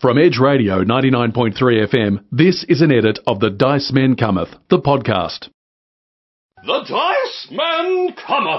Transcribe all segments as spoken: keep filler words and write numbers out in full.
From Edge Radio ninety-nine point three F M, this is an edit of The Dice Men Cometh, the podcast. The Dice Men Cometh!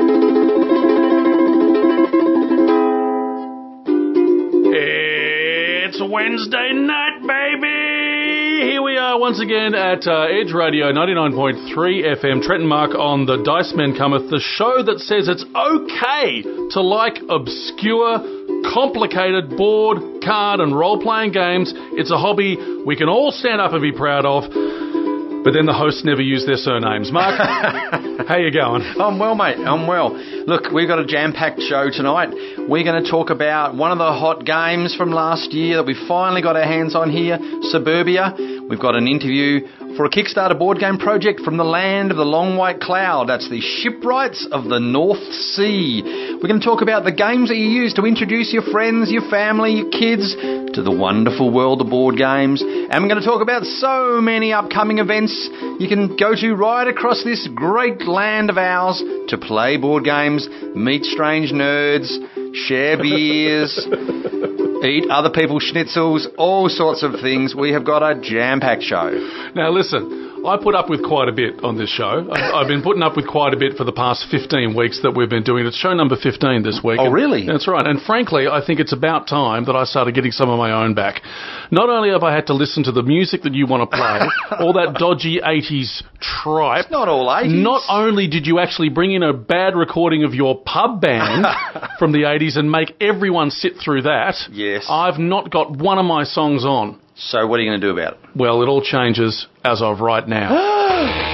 It's Wednesday night, baby! Here we are once again at uh, Edge Radio ninety-nine point three F M. Trenton Mark on The Dice Men Cometh, the show that says it's okay to like obscure, complicated board, card and role-playing games. It's a hobby we can all stand up and be proud of. But then the hosts never use their surnames. Mark, how you going? I'm well, mate. I'm well. Look, we've got a jam-packed show tonight. We're going to talk about one of the hot games from last year that we finally got our hands on here, Suburbia. We've got an interview for a Kickstarter board game project from the land of the long white cloud. That's the Shipwrights of the North Sea. We're going to talk about the games that you use to introduce your friends, your family, your kids to the wonderful world of board games. And we're going to talk about so many upcoming events you can go to right across this great land of ours to play board games, meet strange nerds, share beers, eat other people's schnitzels, all sorts of things. We have got a jam-packed show. Now listen, I put up with quite a bit on this show. I've, I've been putting up with quite a bit for the past fifteen weeks that we've been doing it. It's show number fifteen this week. Oh, really? That's right. And frankly, I think it's about time that I started getting some of my own back. Not only have I had to listen to the music that you want to play, all that dodgy eighties tripe. It's not all eighties. Not only did you actually bring in a bad recording of your pub band from the eighties and make everyone sit through that, yes, I've not got one of my songs on. So what are you going to do about it? Well, it all changes as of right now.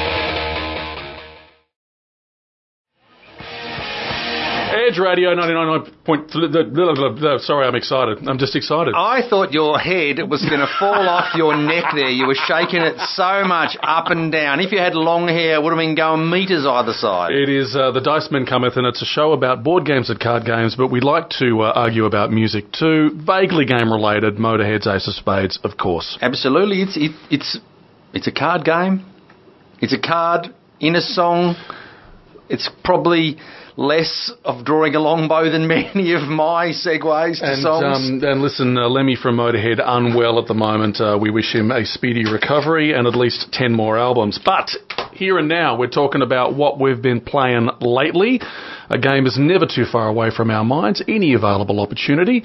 Edge Radio ninety-nine point three. Sorry, I'm excited. I'm just excited. I thought your head was going to fall off your neck there. You were shaking it so much up and down. If you had long hair, it would have been going metres either side. It is uh, The Dice Men Cometh, and it's a show about board games and card games, but we like to uh, argue about music too. Vaguely game-related. Motorhead's Ace of Spades, of course. Absolutely. It's it, it's it's a card game. It's a card in a song. It's probably less of drawing a longbow than many of my segues to and, songs. Um, and listen, uh, Lemmy from Motorhead, unwell at the moment. Uh, we wish him a speedy recovery and at least ten more albums. But here and now, we're talking about what we've been playing lately. A game is never too far away from our minds. Any available opportunity.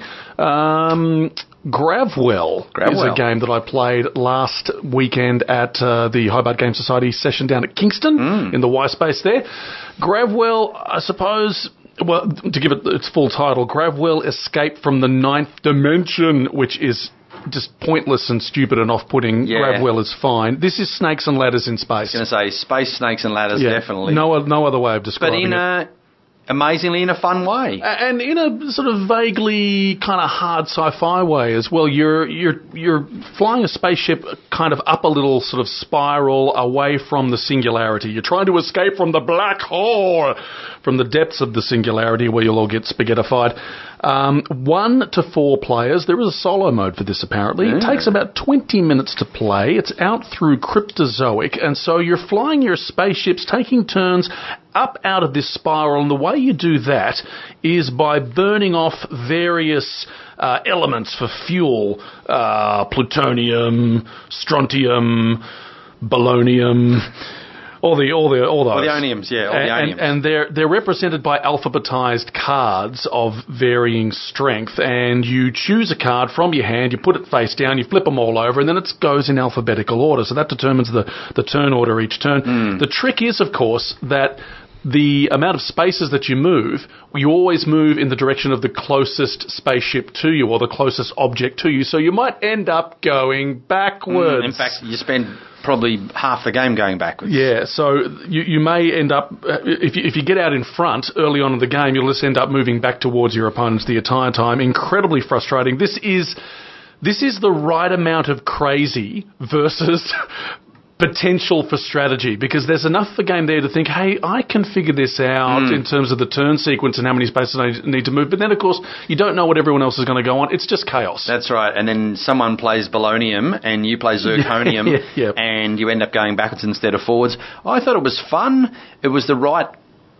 Um... Gravwell, Gravwell is a game that I played last weekend at uh, the Hobart Game Society session down at Kingston mm. in the Y Space there. Gravwell, I suppose, well, to give it its full title, Gravwell Escape from the Ninth Dimension, which is just pointless and stupid and off-putting. Yeah. Gravwell is fine. This is snakes and ladders in space. I was going to say, space snakes and ladders, yeah, definitely. No, no other way of describing but in it. A, amazingly in a fun way. And in a sort of vaguely kind of hard sci-fi way as well. You're you're you're flying a spaceship kind of up a little sort of spiral away from the singularity. You're trying to escape from the black hole, from the depths of the singularity where you'll all get spaghettified. Um, one to four players. There is a solo mode for this, apparently. Yeah. It takes about twenty minutes to play. It's out through Cryptozoic, and so you're flying your spaceships, taking turns up out of this spiral, and the way you do that is by burning off various uh, elements for fuel, uh, plutonium, strontium, bolonium... All the, all the, all those. All the oniums, yeah, all the oniums. And, and they're, they're represented by alphabetized cards of varying strength, and you choose a card from your hand, you put it face down, you flip them all over, and then it goes in alphabetical order. So that determines the, the turn order each turn. Mm. The trick is, of course, that the amount of spaces that you move, you always move in the direction of the closest spaceship to you, or the closest object to you, so you might end up going backwards. Mm, in fact, you spend probably half the game going backwards. Yeah, so you, you may end up, uh, if, you, if you get out in front early on in the game, you'll just end up moving back towards your opponents the entire time. Incredibly frustrating. This is, this is the right amount of crazy versus potential for strategy, because there's enough of a game there to think, hey, I can figure this out mm. in terms of the turn sequence and how many spaces I need to move. But then, of course, you don't know what everyone else is going to go on. It's just chaos. That's right. And then someone plays Bolonium and you play Zirconium yeah, yeah. and you end up going backwards instead of forwards. I thought it was fun. It was the right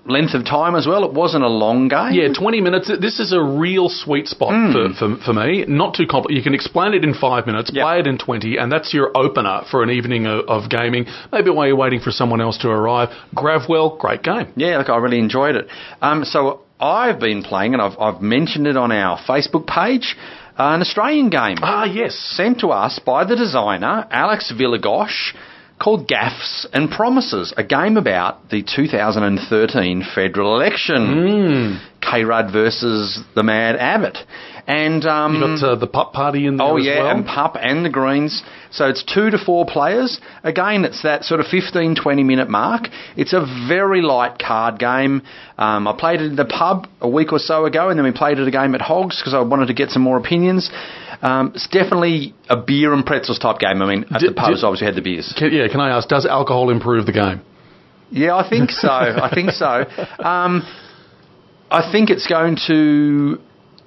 length of time as well. It wasn't a long game. Yeah, twenty minutes. This is a real sweet spot mm. for, for for me. Not too complicated. You can explain it in five minutes, yep. play it in twenty, and that's your opener for an evening of, of gaming. Maybe while you're waiting for someone else to arrive. Gravwell, great game. Yeah, look, I really enjoyed it. Um, so I've been playing, and I've, I've mentioned it on our Facebook page, uh, an Australian game. Ah, yes. Sent to us by the designer, Alex Villagosh, called Gaffs and Promises, a game about the two thousand thirteen federal election. Mm. K-Rudd versus the Mad Abbott. And um, you got uh, the Pup Party in there oh, as yeah, well. and Pup and the Greens. So it's two to four players. Again, it's that sort of fifteen, twenty minute mark. It's a very light card game. Um, I played it in the pub a week or so ago, and then we played it a game at Hogs because I wanted to get some more opinions. Um, it's definitely a beer and pretzels type game. I mean, at did, the pubs, obviously, had the beers. Can, yeah, can I ask, does alcohol improve the game? Yeah, I think so. I think so. Um, I think it's going to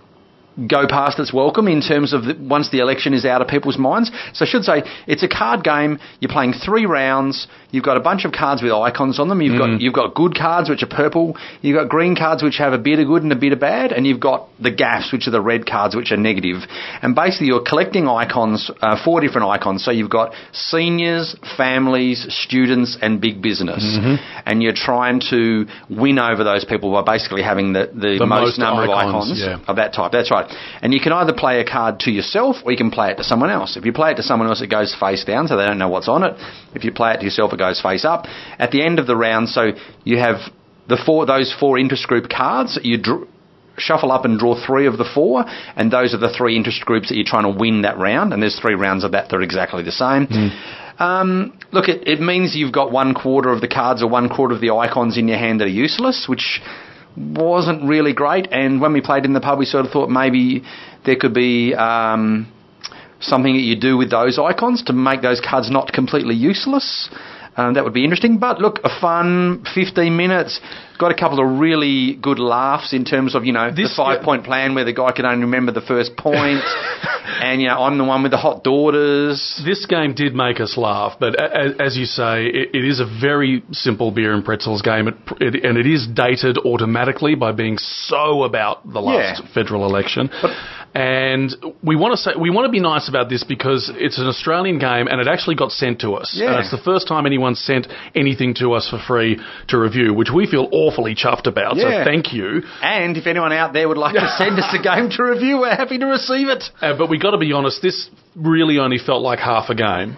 go past its welcome in terms of the, once the election is out of people's minds. So I should say it's a card game. You're playing three rounds. You've got a bunch of cards with icons on them. You've mm. got you've got good cards, which are purple. You've got green cards, which have a bit of good and a bit of bad. And you've got the gaffs, which are the red cards, which are negative. And basically you're collecting icons, uh, four different icons. So you've got seniors, families, students, and big business. Mm-hmm. And you're trying to win over those people by basically having the, the, the most, most number icons, of icons yeah. of that type. That's right. And you can either play a card to yourself or you can play it to someone else. If you play it to someone else, it goes face down, so they don't know what's on it. If you play it to yourself, it goes face up. At the end of the round, so you have the four those four interest group cards. You dr- shuffle up and draw three of the four, and those are the three interest groups that you're trying to win that round. And there's three rounds of that that are exactly the same. Mm. Um, look, it, it means you've got one quarter of the cards or one quarter of the icons in your hand that are useless, which wasn't really great. And when we played in the pub, we sort of thought maybe there could be um, something that you do with those icons to make those cards not completely useless. Um, that would be interesting. But look, a fun fifteen minutes. Got a couple of really good laughs in terms of, you know, this, the five-point plan where the guy can only remember the first point. And, you know, I'm the one with the hot daughters. This game did make us laugh. But as, as you say, it, it is a very simple beer and pretzels game. It, it, and it is dated automatically by being so about the last yeah. federal election. But, and we want to say we want to be nice about this because it's an Australian game and it actually got sent to us. Yeah. And it's the first time anyone sent anything to us for free to review, which we feel awfully chuffed about. Yeah. So thank you. And if anyone out there would like to send us a game to review, we're happy to receive it. Uh, but we got to be honest, this really only felt like half a game.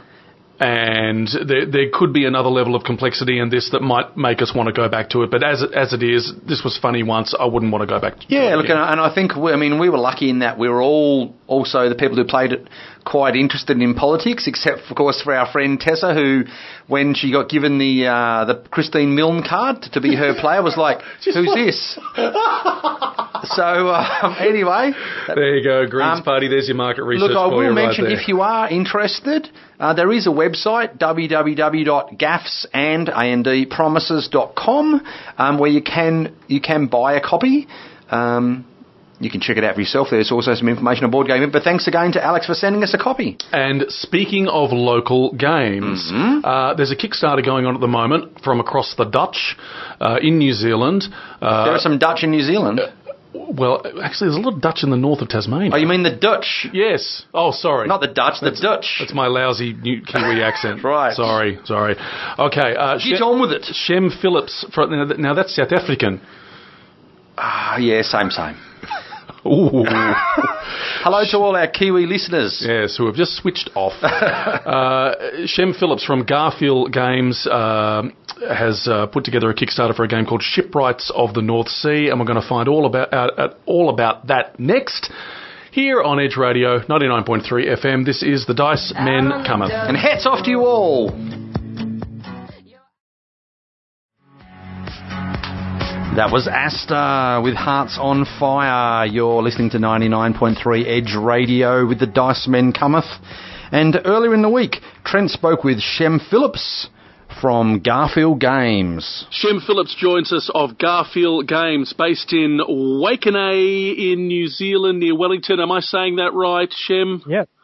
And there, there could be another level of complexity in this that might make us want to go back to it. But as it, as it is, this was funny once. I wouldn't want to go back to yeah, it. Yeah, look, and I, and I think, we, I mean, we were lucky in that we were all also the people who played it quite interested in politics, except, of course, for our friend Tessa, who, when she got given the uh, the Christine Milne card to be her player, was like, who's this? So, um, anyway. There you go, Greens um, Party. There's your market research Look, I for will you mention, right there. If you are interested, uh, there is a website, w w w dot gaffs and promises dot com, um, where you can you can buy a copy. Um, you can check it out for yourself. There's also some information on Board Game. But thanks again to Alex for sending us a copy. And speaking of local games, mm-hmm. uh, there's a Kickstarter going on at the moment from across the Dutch uh, in New Zealand. Uh, there are some Dutch in New Zealand. Uh, Well, actually, there's a lot of Dutch in the north of Tasmania. Oh, you mean the Dutch? Yes. Oh, sorry. Not the Dutch, the that's, Dutch. That's my lousy new Kiwi accent. Right. Sorry, sorry. Okay. Uh, Get Shem, on with it. Shem Phillips. From, now, now, that's South African. Ah, uh, yeah, same, same. Ooh. Hello to all our Kiwi listeners. Yes, who have just switched off. uh, Shem Phillips from Garfield Games uh, has uh, put together a Kickstarter for a game called Shipwrights of the North Sea, and we're going to find all about out, uh, all about that next. Here on Edge Radio, ninety-nine point three F M, this is The Dice Men Cometh. And hats off to you all. That was Asta with Hearts on Fire. You're listening to ninety-nine point three Edge Radio with The Dice Men Cometh. And earlier in the week, Trent spoke with Shem Phillips from Garfield Games. Shem Phillips joins us of Garfield Games, based in Wakenay in New Zealand, near Wellington. Am I saying that right, Shem? Yeah,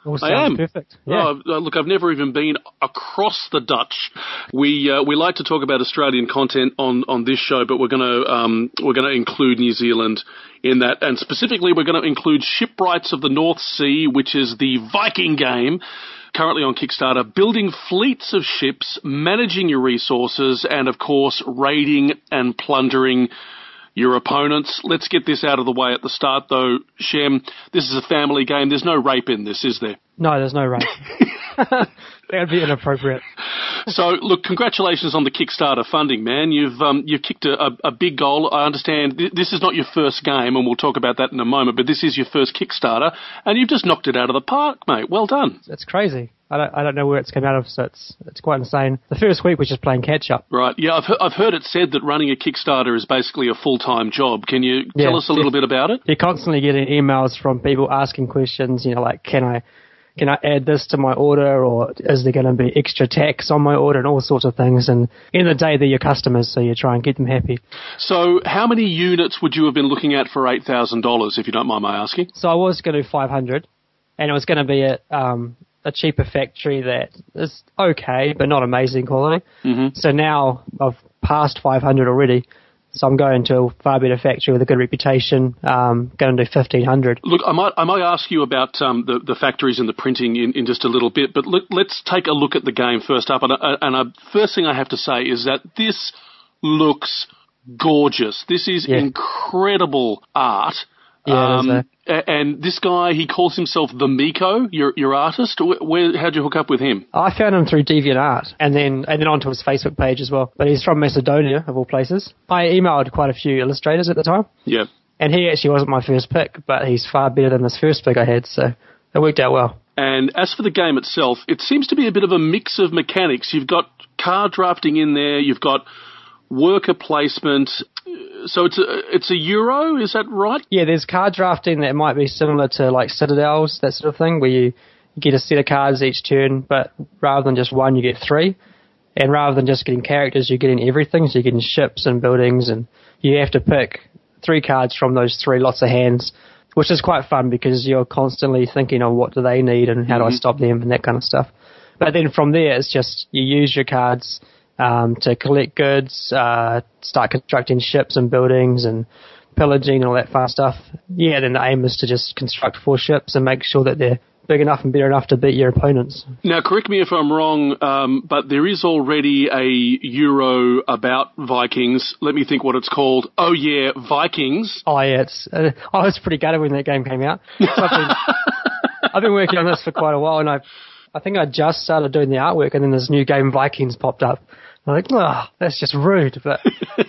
All I sounds am. perfect. Yeah. Oh, look, I've never even been across the Dutch. We uh, we like to talk about Australian content on, on this show, but we're going to um, we're going to include New Zealand in that, and specifically we're going to include Shipwrights of the North Sea, which is the Viking game. Currently on Kickstarter, building fleets of ships, managing your resources, and of course, raiding and plundering your opponents. Let's get this out of the way at the start, though, Shem. This is a family game. There's no rape in this, is there? No, there's no rape. That would be inappropriate. So, look, congratulations on the Kickstarter funding, man. You've um, you've kicked a, a, a big goal. I understand th- this is not your first game, and we'll talk about that in a moment, but this is your first Kickstarter, and you've just knocked it out of the park, mate. Well done. It's crazy. I don't, I don't know where it's come out of, so it's it's quite insane. The first week was just playing catch-up. Right, yeah, I've, he- I've heard it said that running a Kickstarter is basically a full-time job. Can you tell Yeah, us a little bit about it? You're constantly getting emails from people asking questions, you know, like, can I can I add this to my order, or is there going to be extra tax on my order, and all sorts of things. And in the day, they're your customers, so you try and keep them happy. So how many units would you have been looking at for eight thousand dollars, if you don't mind my asking? So I was going to do five hundred, and it was going to be at um, a cheaper factory that is okay, but not amazing quality. Mm-hmm. So now I've passed five hundred already. So I'm going to a far better factory with a good reputation, um, going to do fifteen hundred. Look, I might I might ask you about um, the, the factories and the printing in, in just a little bit, but let, let's take a look at the game first up. And, uh, and uh, first thing I have to say is that this looks gorgeous. This is Yeah. incredible art. Yeah, it is, um, a- and this guy, he calls himself the Miko, your your artist. Where, where how'd you hook up with him? I found him through DeviantArt, and then and then onto his Facebook page as well. But he's from Macedonia, of all places. I emailed quite a few illustrators at the time, Yeah. and he actually wasn't my first pick, but he's far better than this first pick I had, so it worked out well. And as for the game itself, it seems to be a bit of a mix of mechanics. You've got card drafting in there, you've got worker placement. So it's a, it's a Euro, is that right? Yeah, there's card drafting that might be similar to like Citadels, that sort of thing, where you get a set of cards each turn, but rather than just one, you get three. And rather than just getting characters, you're getting everything. So you're getting ships and buildings, and you have to pick three cards from those three, lots of hands, which is quite fun because you're constantly thinking on what do they need and how Mm-hmm. do I stop them and that kind of stuff. But then from there, it's just you use your cards um, to collect goods, uh, start constructing ships and buildings and pillaging and all that fun stuff. Yeah, then the aim is to just construct four ships and make sure that they're big enough and better enough to beat your opponents. Now, correct me if I'm wrong, um, but there is already a Euro about Vikings. Let me think what it's called. Oh, yeah, Vikings. Oh, yeah, it's, uh, I was pretty gutted when that game came out. So I've, been, I've been working on this for quite a while, and I I think I just started doing the artwork, and then this new game, Vikings, popped up. I'm like, oh, that's just rude. But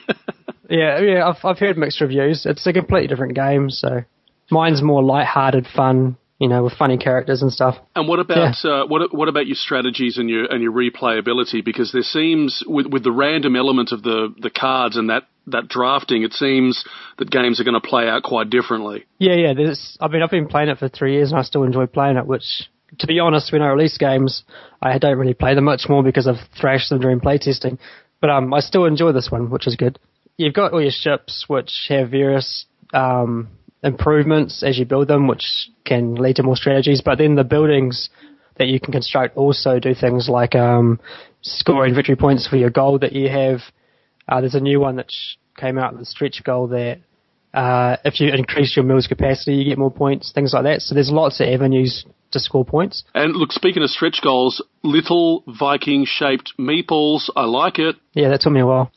yeah, yeah, I've, I've heard mixed reviews. It's a completely different game, so mine's more light-hearted fun, you know, with funny characters and stuff. And what about uh, what what about your strategies and your and your replayability? Because there seems, with with the random element of the, the cards and that, that drafting, it seems that games are going to play out quite differently. Yeah, yeah. There's, I mean, I've been playing it for three years, and I still enjoy playing it, which, to be honest, when I release games, I don't really play them much more because I've thrashed them during playtesting. But um, I still enjoy this one, which is good. You've got all your ships, which have various um, improvements as you build them, which can lead to more strategies. But then the buildings that you can construct also do things like um, scoring victory points for your gold that you have. Uh, there's a new one that sh- came out, the stretch goal, that uh, if you increase your mill's capacity, you get more points, things like that. So there's lots of avenues to score points. And look, speaking of stretch goals, little Viking-shaped meeples, I like it. Yeah, that took me a while.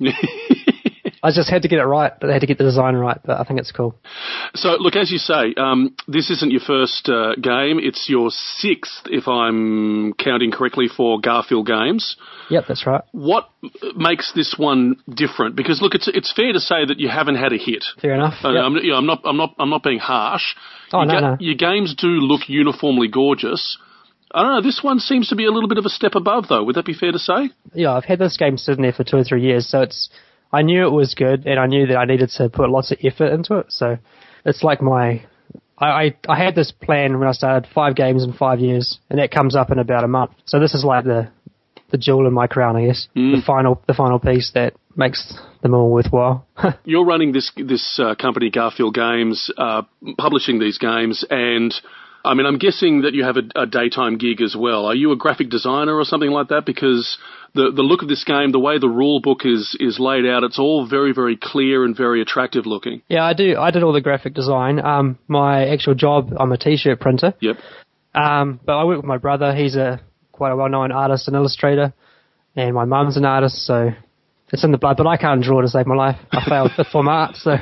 I just had to get it right, but I had to get the design right, but I think it's cool. So, look, as you say, um, this isn't your first uh, game. It's your sixth, if I'm counting correctly, for Garfield Games. Yep, that's right. What makes this one different? Because, look, it's it's fair to say that you haven't had a hit. Fair enough. Uh, Yep. I'm, you know, I'm not I'm not I'm not being harsh. Oh, your, no, no. your games do look uniformly gorgeous. I don't know. This one seems to be a little bit of a step above, though. Would that be fair to say? Yeah, I've had this game sitting there for two or three years, so it's. I knew it was good, and I knew that I needed to put lots of effort into it. So it's like my. I, I, I had this plan when I started, five games in five years, and that comes up in about a month. So this is like the the jewel in my crown, I guess. Mm. The final the final piece that makes them all worthwhile. You're running this this uh, company, Garfield Games, uh, publishing these games, and I mean, I'm guessing that you have a, a daytime gig as well. Are you a graphic designer or something like that? Because the the look of this game, the way the rule book is is laid out, it's all very, very clear and very attractive looking. Yeah, I do. I did all the graphic design. Um, my actual job, I'm a T-shirt printer. Yep. Um, but I work with my brother. He's a quite a well-known artist and illustrator, and my mum's an artist, so it's in the blood. But I can't draw to save my life. I failed fifth form art, so.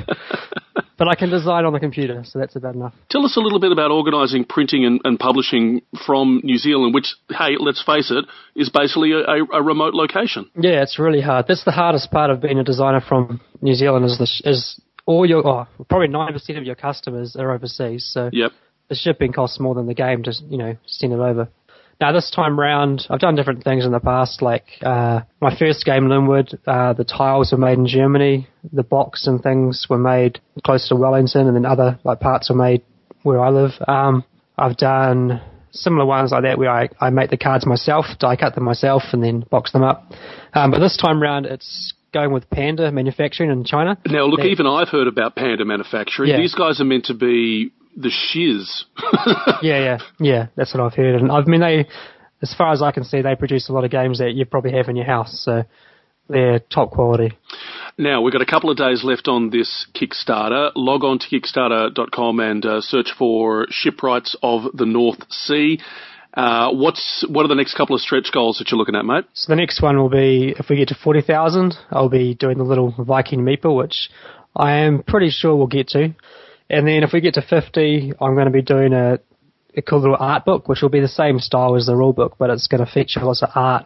But I can design on the computer, so that's about enough. Tell us a little bit about organising printing and, and publishing from New Zealand, which, hey, let's face it, is basically a, a, a remote location. Yeah, it's really hard. That's the hardest part of being a designer from New Zealand is the is all your oh, probably ninety percent of your customers are overseas. So yep. The shipping costs more than the game to you know send it over. Now this time round, I've done different things in the past. Like uh, my first game, Linwood, uh, the tiles were made in Germany. The box and things were made close to Wellington, and then other like parts were made where I live. Um, I've done similar ones like that where I, I make the cards myself, die cut them myself, and then box them up. Um, but this time round, it's going with Panda Manufacturing in China. Now, look, they, even I've heard about Panda Manufacturing. Yeah. These guys are meant to be the shiz. yeah, yeah, yeah. That's what I've heard. And I mean, they, as far as I can see, they produce a lot of games that you probably have in your house. So they're top quality. Now, we've got a couple of days left on this Kickstarter. Log on to kickstarter dot com and uh, search for Shipwrights of the North Sea. Uh, what's what are the next couple of stretch goals that you're looking at, mate? So the next one will be, if we get to forty thousand, I'll be doing the little Viking meeple, which I am pretty sure we'll get to. And then if we get to fifty, I'm going to be doing a, a cool little art book, which will be the same style as the rule book, but it's going to feature lots of art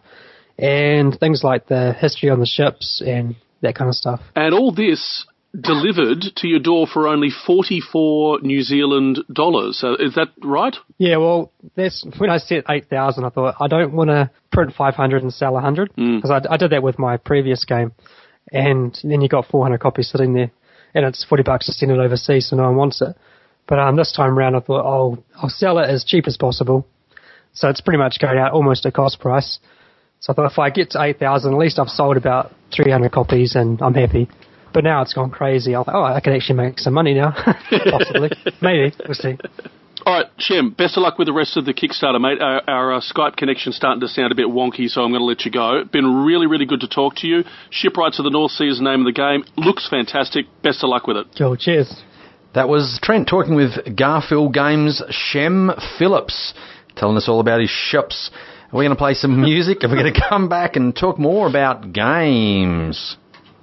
and things like the history on the ships and that kind of stuff. And all this delivered to your door for only forty-four New Zealand dollars. So is that right? Yeah, well, that's when I set eight thousand, I thought, I don't want to print five hundred and sell one hundred, because mm. I, I did that with my previous game. And then you got four hundred copies sitting there, and it's forty bucks to send it overseas, so no one wants it. But um, this time around, I thought, oh, I'll sell it as cheap as possible. So it's pretty much going out almost at cost price. So I thought if I get to eight thousand, at least I've sold about three hundred copies and I'm happy. But now it's gone crazy. I thought, oh, I can actually make some money now. Possibly. Maybe. We'll see. All right, Shem, best of luck with the rest of the Kickstarter, mate. Our, our uh, Skype connection's starting to sound a bit wonky, so I'm going to let you go. Been really, really good to talk to you. Shipwrights of the North Sea is the name of the game. Looks fantastic. Best of luck with it. Cool. Cheers. That was Trent talking with Garfield Games' Shem Phillips, telling us all about his ships. We're going to play some music and we're going to come back and talk more about games.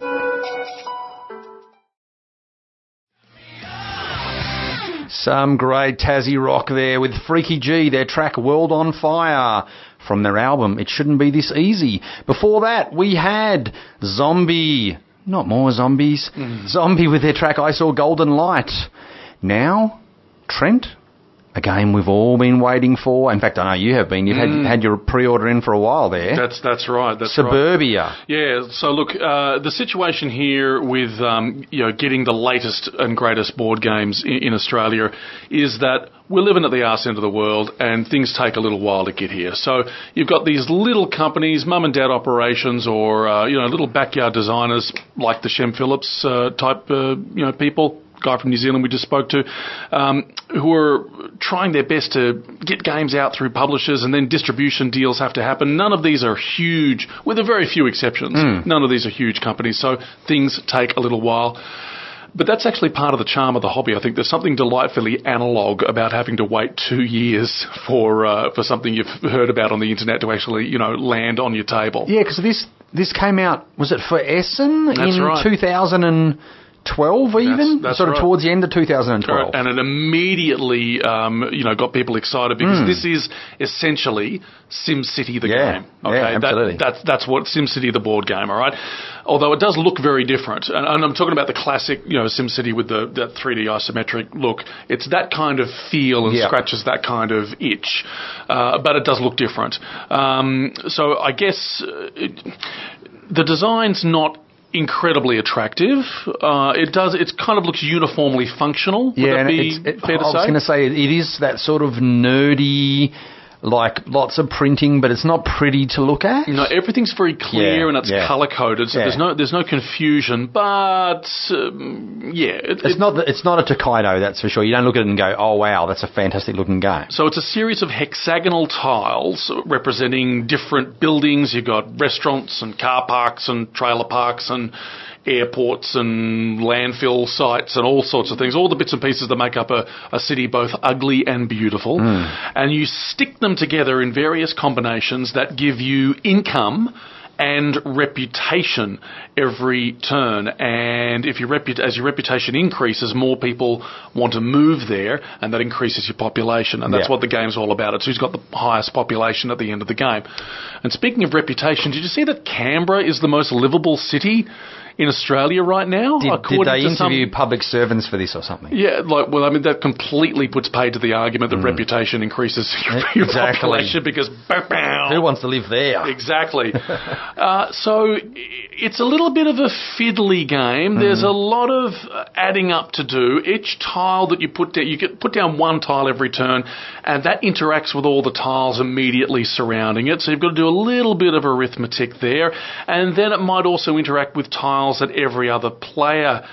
Some great Tassie rock there with Freaky G, their track World on Fire from their album It Shouldn't Be This Easy. Before that, we had Zombie, not more zombies, mm. Zombie with their track I Saw Golden Light. Now, Trent, a game we've all been waiting for. In fact, I know you have been. You've mm. had, had your pre-order in for a while there. That's that's right. That's Suburbia. Right. Yeah. So look, uh, the situation here with um, you know getting the latest and greatest board games in, in Australia is that we're living at the arse end of the world, and things take a little while to get here. So you've got these little companies, mum and dad operations, or uh, you know little backyard designers like the Shem Phillips uh, type uh, you know people. Guy from New Zealand we just spoke to, um, who are trying their best to get games out through publishers, and then distribution deals have to happen. None of these are huge, with a very few exceptions. Mm. None of these are huge companies, so things take a little while. But that's actually part of the charm of the hobby. I think there's something delightfully analogue about having to wait two years for uh, for something you've heard about on the internet to actually, you know, land on your table. Yeah, because this this came out, was it for Essen that's in right. two thousand twelve even? That's, that's sort of right. towards the end of two thousand twelve. And it immediately, um, you know, got people excited because mm. this is essentially SimCity the yeah. game. Okay, yeah, absolutely. That, that's that's what SimCity the board game. All right. Although it does look very different, and, and I'm talking about the classic, you know, SimCity with the that three D isometric look. It's that kind of feel and yeah. scratches that kind of itch, uh, but it does look different. Um, so I guess uh, it, the design's not incredibly attractive. Uh, it does. It kind of looks uniformly functional. Would yeah, that be it's, it, fair to I say? was going to say it is that sort of nerdy, like lots of printing, but it's not pretty to look at. No, everything's very clear Yeah, and it's yeah. colour coded, so Yeah. there's no there's no confusion. But um, yeah, it, It's it- not the, it's not a Tokaido, that's for sure. You don't look at it and go, oh wow, that's a fantastic looking game. So it's a series of hexagonal tiles representing different buildings. You've got restaurants and car parks and trailer parks and airports and landfill sites and all sorts of things, all the bits and pieces that make up a, a city, both ugly and beautiful. And you stick them together in various combinations that give you income and reputation every turn. And if your repu- as your reputation increases, more people want to move there, and that increases your population. And that's Yeah. what the game's all about. It's who's got the highest population at the end of the game. And speaking of reputation, did you see that Canberra is the most livable city in Australia right now? Did, did according they to some- interview public servants for this or something? yeah, like, well, I mean, that completely puts paid to the argument that reputation increases your, your Exactly. population because bow, bow. Who wants to live there? Exactly. uh, so it's a little bit of a fiddly game. There's a lot of uh, adding up to do. Each tile that you put down, you get put down one tile every turn, and that interacts with all the tiles immediately surrounding it. So you've got to do a little bit of arithmetic there, and then it might also interact with tiles that every other player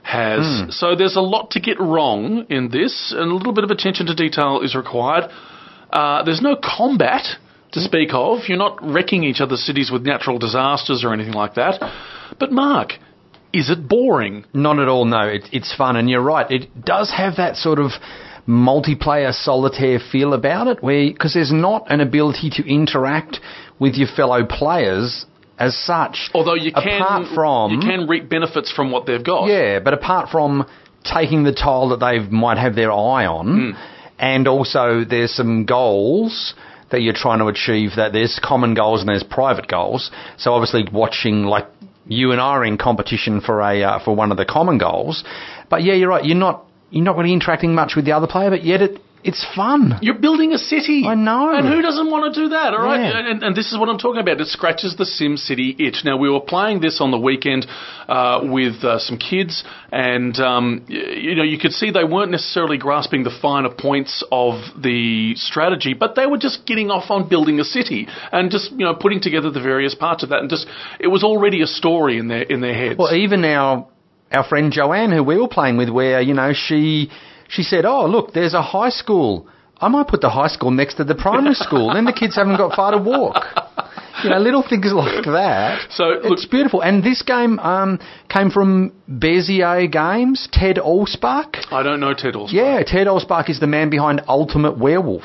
has. So there's a lot to get wrong in this, and a little bit of attention to detail is required. Uh, there's no combat to speak of. You're not wrecking each other's cities with natural disasters or anything like that. But Mark, is it boring? Not at all, no. It, it's fun, and you're right. It does have that sort of multiplayer solitaire feel about it, where because there's not an ability to interact with your fellow players as such. Although you can, apart from you can reap benefits from what they've got. yeah, but apart from taking the tile that they might have their eye on, and also there's some goals that you're trying to achieve. That there's common goals and there's private goals. So obviously, watching like you and I are in competition for a uh, for one of the common goals. But yeah, you're right. You're not you're not really interacting much with the other player, but yet it. It's fun. You're building a city. I know. And who doesn't want to do that, all right? Yeah. And, and this is what I'm talking about. It scratches the SimCity itch. Now, we were playing this on the weekend uh, with uh, some kids, and, um, y- you know, you could see they weren't necessarily grasping the finer points of the strategy, but they were just getting off on building a city and just, you know, putting together the various parts of that. And just, it was already a story in their, in their heads. Well, even our our friend Joanne, who we were playing with, where you know she she said, "Oh, look, there's a high school. I might put the high school next to the primary school. Then the kids haven't got far to walk." You know, little things like that. So, look- it's beautiful. And this game um, came from Bezier Games, Ted Allspark. I don't know Ted Allspark. Yeah, Ted Allspark is the man behind Ultimate Werewolf.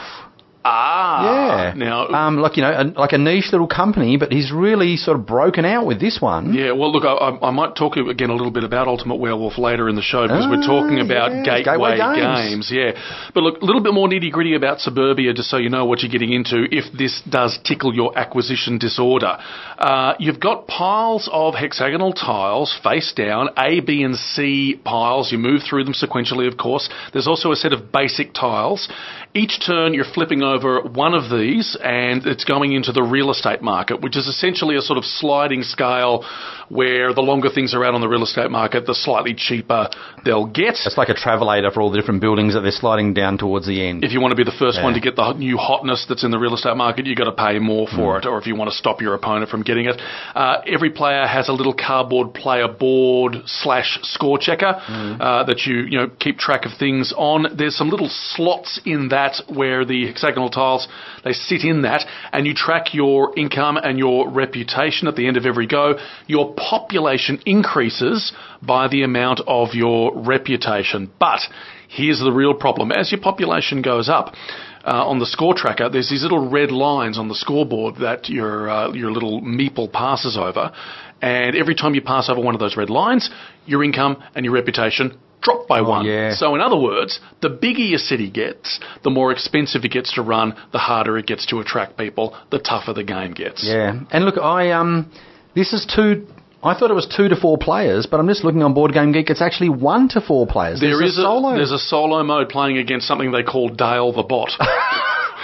Ah. Yeah. Now, um, like, you know, a, like a niche little company, but he's really sort of broken out with this one. Yeah, well, look, I, I I might talk again a little bit about Ultimate Werewolf later in the show because we're talking Ah, about yes, gateway, gateway games. games. Yeah, but look, a little bit more nitty gritty about Suburbia, just so you know what you're getting into. If this does tickle your acquisition disorder, uh, you've got piles of hexagonal tiles face down, A, B, and C piles. You move through them sequentially, of course. There's also a set of basic tiles. Each turn, you're flipping over one of these, and it's going into the real estate market, which is essentially a sort of sliding scale where the longer things are out on the real estate market, the slightly cheaper they'll get. It's like a travelator for all the different buildings that they're sliding down towards the end. If you want to be the first Yeah. one to get the new hotness that's in the real estate market, you've got to pay more for it, or if you want to stop your opponent from getting it. Uh, every player has a little cardboard player board slash score checker uh, that you, you know, keep track of things on. There's some little slots in that where the hexagonal tiles, they sit in that, and you track your income and your reputation at the end of every go. Your population increases by the amount of your reputation. But here's the real problem. As your population goes up, uh, on the score tracker, there's these little red lines on the scoreboard that your uh, your little meeple passes over. And every time you pass over one of those red lines, your income and your reputation drop by one. yeah. So in other words, the bigger your city gets, the more expensive it gets to run, the harder it gets to attract people, the tougher the game gets. Yeah, and look, I um, this is two. I thought it was two to four players, but I'm just looking on Board Game Geek. It's actually one to four players. There There's is a solo. there's a solo mode playing against something they call Dale the Bot.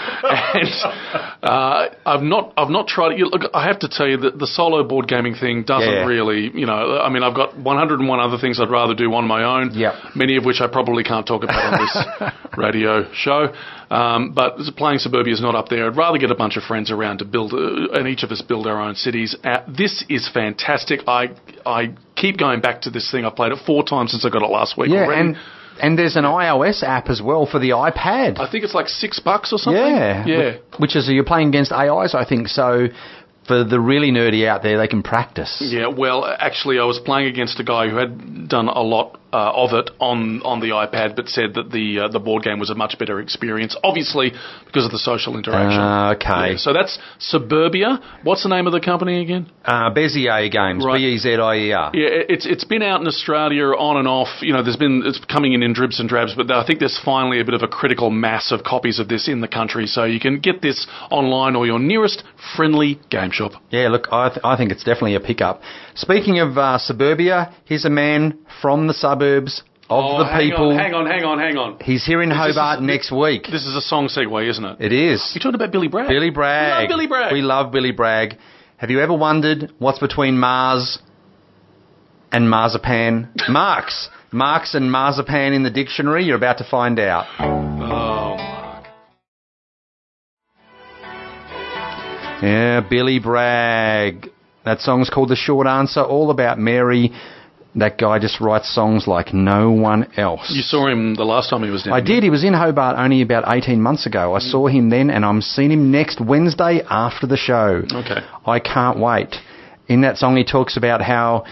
and uh, I've not I've not tried it. You- Look, I have to tell you that the solo board gaming thing doesn't Yeah. really, you know, I mean, I've got one hundred and one other things I'd rather do on my own, Yep. many of which I probably can't talk about on this radio show. Um, but playing Suburbia is not up there. I'd rather get a bunch of friends around to build, uh, and each of us build our own cities. Uh, this is fantastic. I I keep going back to this thing. I've played it four times since I got it last week Yeah, already. and and there's an iOS app as well for the iPad. I think it's like six bucks or something. Yeah, Yeah. wh- Which is, you're playing against A Is, I think. So for the really nerdy out there, they can practice. Yeah, well, actually, I was playing against a guy who had done a lot uh, of it on, on the iPad, but said that the uh, the board game was a much better experience, obviously because of the social interaction. Uh, okay. Yeah, so that's Suburbia. What's the name of the company again? Uh, Bezier Games, Right. B E Z I E R. Yeah, it's it's been out in Australia on and off. You know, there's been it's coming in in dribs and drabs, but I think there's finally a bit of a critical mass of copies of this in the country, so you can get this online or your nearest friendly game shop. Yeah, look, I, th- I think it's definitely a pickup. Speaking of uh, Suburbia, here's a man from the suburbs of Oh, the hang people. on, hang on, hang on, hang on. He's here in This is- Hobart next week. This is a song segue, isn't it? It is. You're talking about Billy Bragg. Billy Bragg. We love Billy Bragg. We love Billy Bragg. Have you ever wondered what's between Mars and marzipan? Marks. Marks and marzipan in the dictionary? You're about to find out. Oh, Mark. Yeah, Billy Bragg. That song's called The Short Answer, all about Mary. That guy just writes songs like no one else. You saw him the last time he was down I here. did. He was in Hobart only about eighteen months ago. I saw him then, and I'm seeing him next Wednesday after the show. Okay. I can't wait. In that song, he talks about how,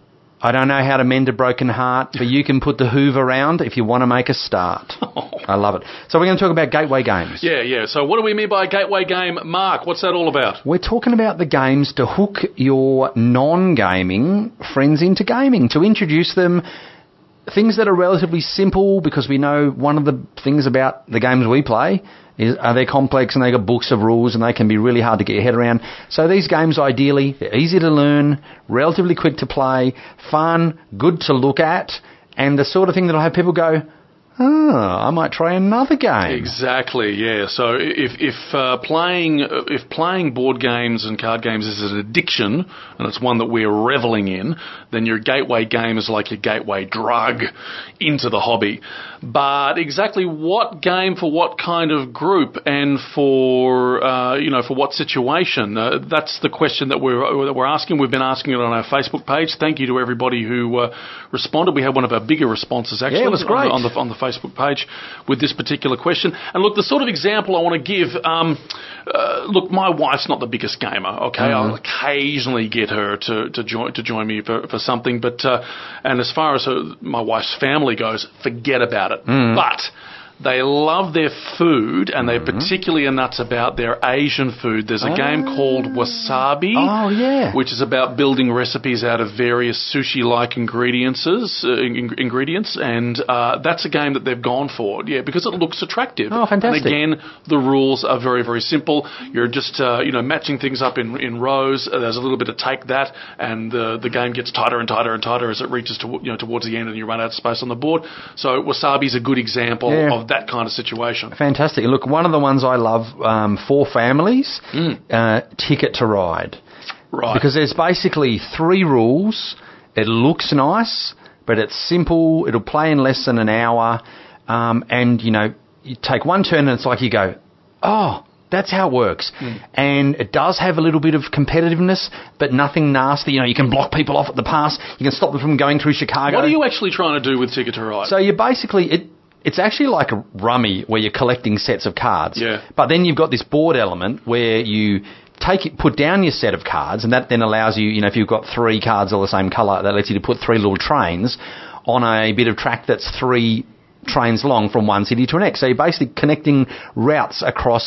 I don't know how to mend a broken heart, but you can put the Hoover around if you want to make a start. I love it. So we're going to talk about gateway games. Yeah, yeah. So what do we mean by a gateway game? Mark, what's that all about? We're talking about the games to hook your non-gaming friends into gaming, to introduce them things that are relatively simple, because we know one of the things about the games we play is are they complex and they got books of rules and they can be really hard to get your head around. So these games, ideally, they're easy to learn, relatively quick to play, fun, good to look at, and the sort of thing that'll have people go, oh, I might try another game. Exactly, yeah. So if if uh, playing if playing board games and card games is an addiction, and it's one that we're reveling in, then your gateway game is like your gateway drug into the hobby. But exactly what game for what kind of group and for uh, you know for what situation? Uh, that's the question that we're that we're asking. We've been asking it on our Facebook page. Thank you to everybody who uh, responded. We had one of our bigger responses actually. Yeah, it was great. on the, on the on the Facebook page with this particular question. And look, the sort of example I want to give, um, uh, look, my wife's not the biggest gamer, okay? Mm-hmm. I'll occasionally get her to, to join to join me for, for something, but uh, and as far as her, my wife's family goes, forget about it. Mm. But they love their food, and they Mm-hmm. particularly are nuts about their Asian food. There's a Ah. game called Wasabi, Oh, yeah. which is about building recipes out of various sushi-like ingredients, uh, in- ingredients, and uh, that's a game that they've gone for, yeah, because it looks attractive. Oh, fantastic. And again, the rules are very, very simple. You're just, uh, you know, matching things up in in rows. Uh, there's a little bit of take that, and the the game gets tighter and tighter and tighter as it reaches to, you know, towards the end, and you run out of space on the board. So Wasabi's a good example Yeah. of that kind of situation. Fantastic. Look, one of the ones I love um, for families, Mm. uh, Ticket to Ride. Right. Because there's basically three rules. It looks nice, but it's simple. It'll play in less than an hour. Um, and, you know, you take one turn and it's like you go, oh, that's how it works. Mm. And it does have a little bit of competitiveness, but nothing nasty. You know, you can block people off at the pass. You can stop them from going through Chicago. What are you actually trying to do with Ticket to Ride? So you basically, it, it's actually like a rummy where you're collecting sets of cards. Yeah. But then you've got this board element where you take it, put down your set of cards, and that then allows you, you know, if you've got three cards all the same colour, that lets you to put three little trains on a bit of track that's three trains long from one city to the next. So you're basically connecting routes across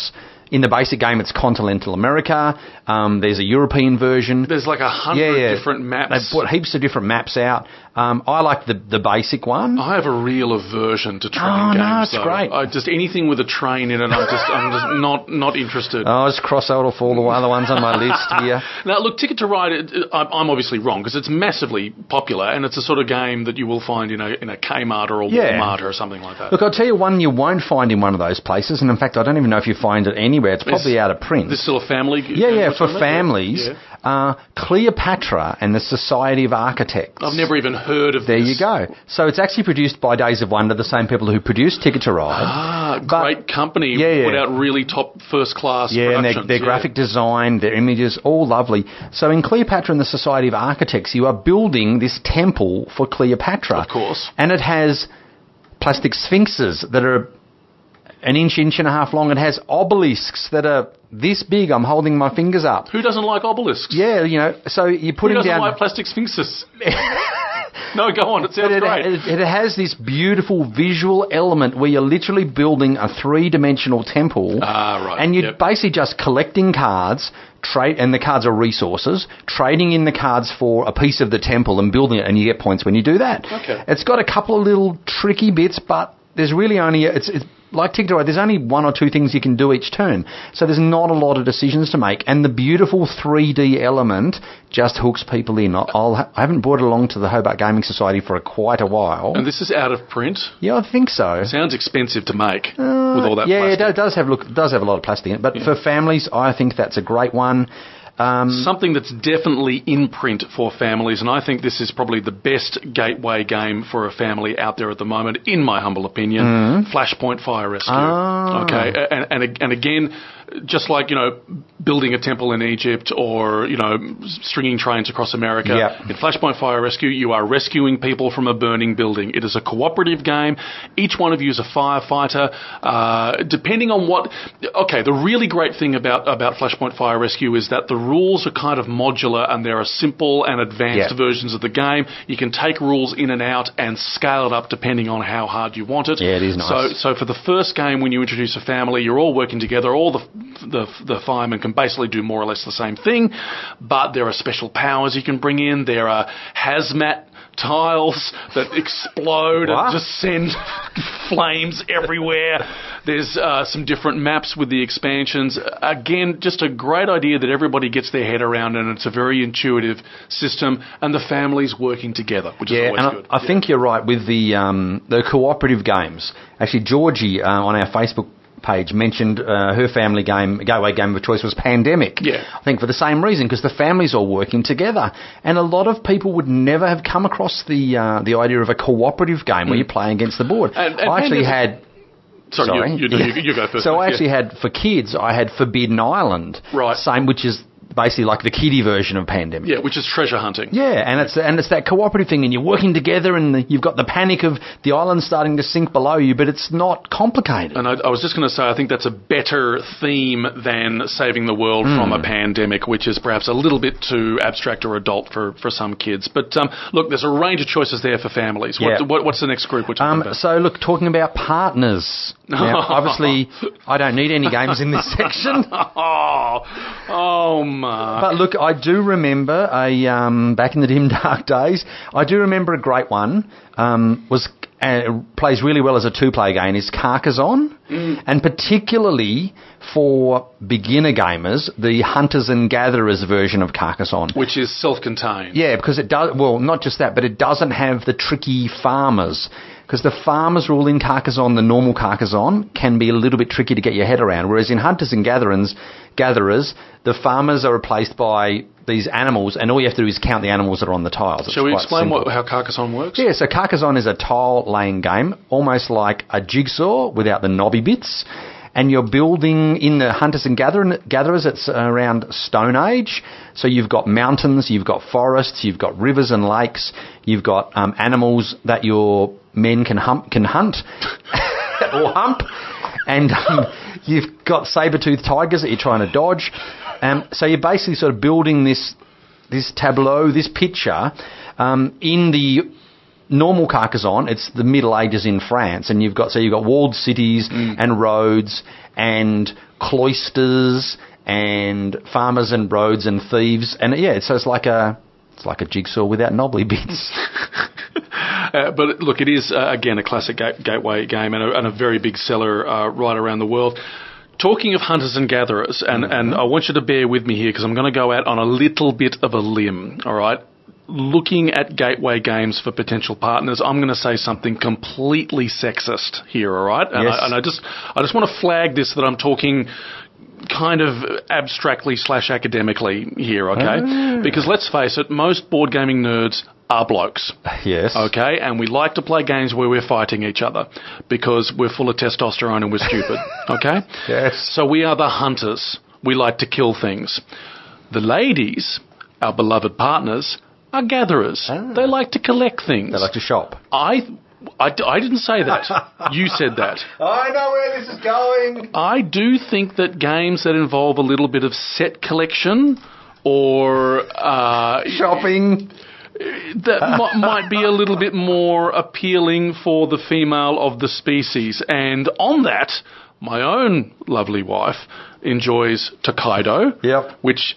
in the basic game, it's continental America. Um, there's a European version. There's like a hundred yeah, yeah. different maps. They've put heaps of different maps out. Um, I like the the basic one. I have a real aversion to train Oh, games. no, it's though. great. I just anything with a train in it, I'm just I'm just not not interested. Oh, I'll just cross out off all the other ones on my list here. Now, look, Ticket to Ride, it, it, I'm I'm obviously wrong because it's massively popular and it's a sort of game that you will find in a in a Kmart or a Yeah. Walmart or something like that. Look, I'll tell you one you won't find in one of those places, and in fact, I don't even know if you find it anywhere. It's probably Is out of print. This still a family? Yeah, yeah, for family? families. Yeah. Uh, Cleopatra and the Society of Architects. I've never even heard of There this. you go. So it's actually produced by Days of Wonder, the same people who produced Ticket to Ride. Ah, But- great company. Yeah, yeah. Put out really top first class Yeah, and their, productions. their yeah. graphic design, their images, all lovely. So in Cleopatra and the Society of Architects, you are building this temple for Cleopatra. Of course. And it has plastic sphinxes that are an inch, inch and a half long. It has obelisks that are this big. I'm holding my fingers up. Who doesn't like obelisks? Yeah, you know, so you're Who putting doesn't down... like plastic sphinxes? No, go on. It sounds But it, great. it, it has this beautiful visual element where you're literally building a three-dimensional temple. Ah, right. And you're Yep. basically just collecting cards, trade, and the cards are resources, trading in the cards for a piece of the temple and building it, and you get points when you do that. Okay. It's got a couple of little tricky bits, but there's really only... It's, it's like Ticket to Ride, there's only one or two things you can do each turn. So there's not a lot of decisions to make. And the beautiful three D element just hooks people in. I'll, I haven't brought it along to the Hobart Gaming Society for a, quite a while. And this is out of print. Yeah, I think so. Sounds expensive to make Uh, with all that yeah, plastic. it does have look it does have a lot of plastic in it. But for families, I think that's a great one. Um, Something that's definitely in print for families, and I think this is probably the best gateway game for a family out there at the moment, in my humble opinion. Flashpoint Fire Rescue. Ah. Okay, and, and and again, just like, you know, building a temple in Egypt or, you know, stringing trains across America, Yep. in Flashpoint Fire Rescue, you are rescuing people from a burning building. It is a cooperative game. Each one of you is a firefighter. Uh, depending on what... Okay, the really great thing about, about Flashpoint Fire Rescue is that the rules are kind of modular and there are simple and advanced Yep. versions of the game. You can take rules in and out and scale it up depending on how hard you want it. Yeah, it is nice. So, so for the first game, when you introduce a family, you're all working together. All the the the firemen can basically do more or less the same thing, but there are special powers you can bring in. There are hazmat tiles that explode What? and just send flames everywhere. There's uh, some different maps with the expansions. Again, just a great idea that everybody gets their head around, and it's a very intuitive system, and the family's working together, which is yeah, always and good. I, I think you're right with the um, the cooperative games. Actually, Georgie uh, on our Facebook page mentioned uh, her family game, gateway game of choice was Pandemic. Yeah. I think for the same reason, because the family's all working together. And a lot of people would never have come across the uh, the idea of a cooperative game where you're playing against the board. And- and I actually Pandemic- had... Sorry, Sorry. You, you, you, you go first. So I yeah. actually had, for kids, I had Forbidden Island. Right. Same, which is basically like the kiddie version of Pandemic. Yeah, which is treasure hunting. Yeah, and it's and it's that cooperative thing, and you're working together, and the, you've got the panic of the island starting to sink below you, but it's not complicated. And I, I was just going to say, I think that's a better theme than saving the world Hmm. from a pandemic, which is perhaps a little bit too abstract or adult for, for some kids. But um, look, there's a range of choices there for families. What, Yeah. what, what's the next group we're talking Um, about? so look, talking about partners. Now, obviously, I don't need any games in this section. Oh, oh my. But look, I do remember a um, back in the dim dark days. I do remember a great one. Um, was uh, plays really well as a two-player game. Is Carcassonne, Mm. and particularly for beginner gamers, the Hunters and Gatherers version of Carcassonne. Which is self-contained. Yeah, because it does. Well, not just that, but it doesn't have the tricky farmers. Because the farmers rule in Carcassonne, the normal Carcassonne, can be a little bit tricky to get your head around. Whereas in Hunters and Gatherers, gatherers, the farmers are replaced by these animals, and all you have to do is count the animals that are on the tiles. It's Shall we quite explain simple. what, how Carcassonne works? Yeah, so Carcassonne is a tile-laying game, almost like a jigsaw without the knobby bits. And you're building, in the Hunters and Gatherer- Gatherers, it's around Stone Age. So you've got mountains, you've got forests, you've got rivers and lakes, you've got um, animals that your men can, hump, can hunt or hump. And um, you've got saber-toothed tigers that you're trying to dodge. Um, so you're basically sort of building this this tableau, this picture, um, in the normal Carcassonne, it's the Middle Ages in France, and you've got so you've got walled cities mm. and roads and cloisters and farmers and roads and thieves, and yeah, so it's like a it's like a jigsaw without knobbly bits. Uh, but look, it is, uh, again, a classic ga- gateway game and a, and a very big seller uh, right around the world. Talking of hunters and gatherers, and, mm-hmm. and I want you to bear with me here because I'm going to go out on a little bit of a limb, all right? Looking at gateway games for potential partners, I'm going to say something completely sexist here, all right? And, yes. I, and I just I just want to flag this that I'm talking kind of abstractly slash academically here, okay? Oh. Because let's face it, most board gaming nerds are blokes. Yes. Okay? And we like to play games where we're fighting each other because we're full of testosterone and we're stupid. Okay? Yes. So we are the hunters. We like to kill things. The ladies, our beloved partners, are gatherers. Ah. They like to collect things. They like to shop. I... I, I didn't say that. You said that. I know where this is going. I do think that games that involve a little bit of set collection or... Uh, shopping... that m- might be a little bit more appealing for the female of the species. And on that, my own lovely wife enjoys Tokaido, yep. which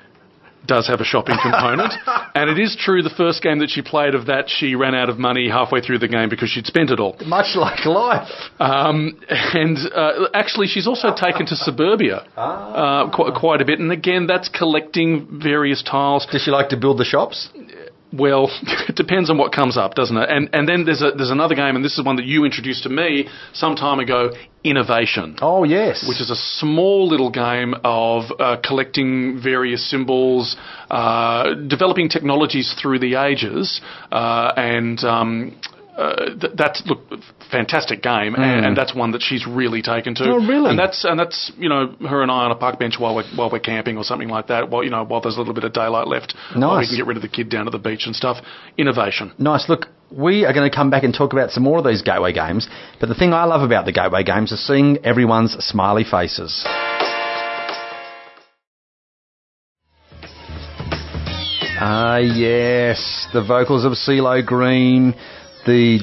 does have a shopping component. And it is true, the first game that she played of that, she ran out of money halfway through the game because she'd spent it all. Much like life. Um, and uh, actually, she's also taken to Suburbia ah. uh, quite, quite a bit. And again, that's collecting various tiles. Does she like to build the shops? Well, it depends on what comes up, doesn't it? And and then there's a, there's another game, and this is one that you introduced to me some time ago, Innovation. Oh, yes. Which is a small little game of uh, collecting various symbols, uh, developing technologies through the ages, uh, and... Um, Uh, th- that's look fantastic game, mm. and, and that's one that she's really taken to. Oh, really? And that's and that's you know her and I on a park bench while we're while we're camping or something like that. While you know while there's a little bit of daylight left, nice. While we can get rid of the kid down at the beach and stuff. Innovation. Nice. Look, we are going to come back and talk about some more of these gateway games. But the thing I love about the gateway games is seeing everyone's smiley faces. Ah, yes, the vocals of CeeLo Green. The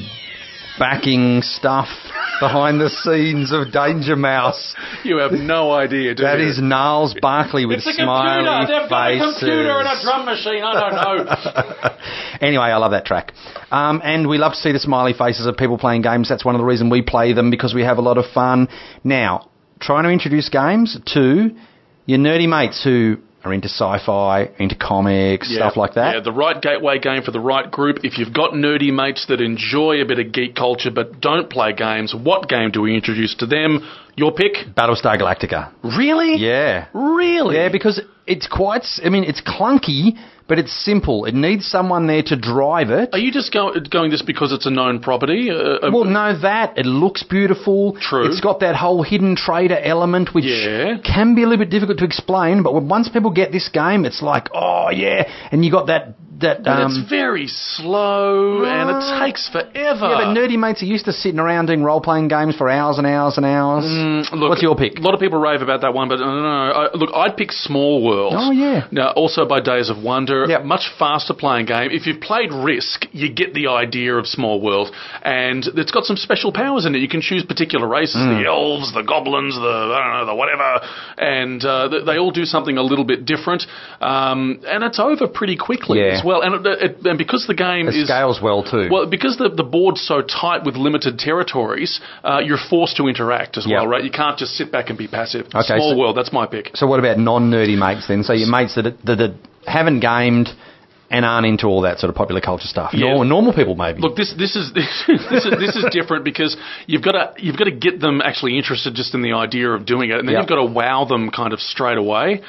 backing stuff behind the scenes of Danger Mouse. You have no idea, do that you? That is Niles Barkley with it's a smiley computer. They've got faces. a computer and a drum machine. I don't know. Anyway, I love that track. Um, and we love to see the smiley faces of people playing games. That's one of the reasons we play them, because we have a lot of fun. Now, trying to introduce games to your nerdy mates who are into sci-fi, into comics, yeah, stuff like that. Yeah, the right gateway game for the right group. If you've got nerdy mates that enjoy a bit of geek culture but don't play games, what game do we introduce to them? Your pick? Battlestar Galactica. Really? Yeah. Really? Yeah, because it's quite, I mean, it's clunky, but it's simple. It needs someone there to drive it. Are you just go, going this because it's a known property? Uh, well, no, that. It looks beautiful. True. It's got that whole hidden trader element, which yeah. can be a little bit difficult to explain, but once people get this game, it's like, oh, yeah, and you got that... that. But um, it's very slow, uh, and it takes forever. Yeah, but nerdy mates are used to sitting around doing role-playing games for hours and hours and hours. Mm, look, what's your pick? A lot of people rave about that one, but I don't know. I, look, I'd pick Small World. Oh, yeah. Now, also by Days of Wonder. Yep. Much faster playing game. If you've played Risk, you get the idea of Small World. And it's got some special powers in it. You can choose particular races, mm. the elves, the goblins, the, I don't know, the whatever. And uh, they all do something a little bit different. Um, and it's over pretty quickly yeah. as well. And, it, it, and because the game it is... scales well, too. Well, because the, the board's so tight with limited territories, uh, you're forced to interact as yep. well, right? You can't just sit back and be passive. Okay, Small so, World, that's my pick. So what about non-nerdy mates then? So your mates that, that, that haven't gamed and aren't into all that sort of popular culture stuff. Yeah. Normal, normal people, maybe. Look, this this is this is this is different because you've got to you've got to get them actually interested just in the idea of doing it, and then yep. you've got to wow them kind of straight away.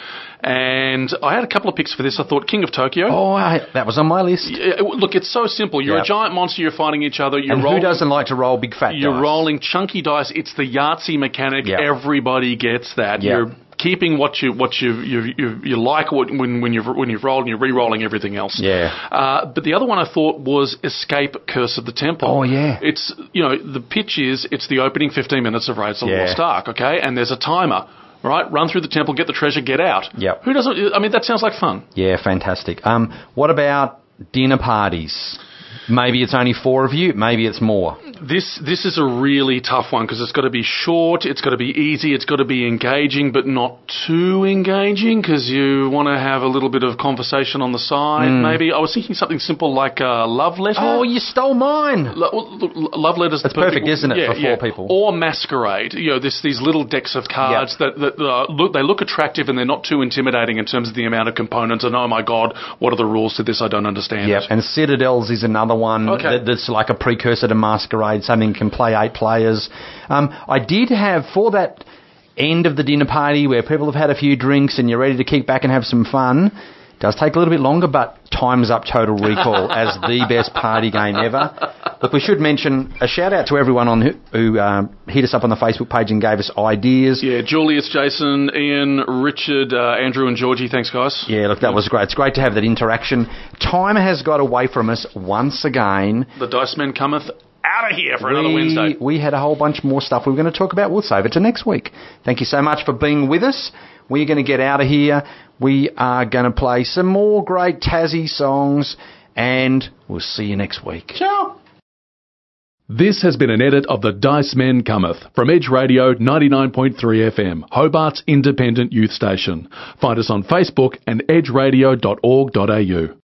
And I had a couple of picks for this. I thought King of Tokyo. Oh, I, that was on my list. Yeah, look, it's so simple. You're yep. a giant monster. You're fighting each other. You're and rolling, who doesn't like to roll big fat You're dice? rolling chunky dice. It's the Yahtzee mechanic. Yep. Everybody gets that. Yep. You're keeping what you what you you you, you like when when you've when you've rolled and you're re-rolling everything else. Yeah. Uh, but the other one I thought was Escape: Curse of the Temple. Oh yeah. It's you know the pitch is it's the opening fifteen minutes of Raiders of the yeah. Lost Ark. Okay, and there's a timer. Right, run through the temple, get the treasure, get out. Yep. Who doesn't? I mean, that sounds like fun. Yeah, fantastic. Um, what about dinner parties? Maybe it's only four of you. Maybe it's more. This this is a really tough one because it's got to be short, it's got to be easy, it's got to be engaging, but not too engaging because you want to have a little bit of conversation on the side. Mm. Maybe I was thinking something simple like a love letter. Oh, you stole mine. Lo- love letters. That's perfect, isn't it, yeah, for four yeah. people? Or masquerade. You know, this these little decks of cards yep. that, that uh, look they look attractive and they're not too intimidating in terms of the amount of components. And oh my god, what are the rules to this? I don't understand. Yeah, and Citadels is another one okay. that, that's like a precursor to Masquerade. Something can play eight players. Um, I did have for that end of the dinner party where people have had a few drinks and you're ready to kick back and have some fun. Does take a little bit longer, but Time's Up Total Recall as the best party game ever. Look, we should mention a shout out to everyone on who, who um, hit us up on the Facebook page and gave us ideas. Yeah, Julius, Jason, Ian, Richard, uh, Andrew and Georgie. Thanks, guys. Yeah, look, that was great. It's great to have that interaction. Time has got away from us once again. The Dice Men cometh out of here for we, another Wednesday. We had a whole bunch more stuff we were going to talk about. We'll save it to next week. Thank you so much for being with us. We're going to get out of here. We are going to play some more great Tassie songs, and we'll see you next week. Ciao. This has been an edit of The Dice Men Cometh from Edge Radio ninety-nine point three F M, Hobart's independent youth station. Find us on Facebook and edge radio dot org dot a u.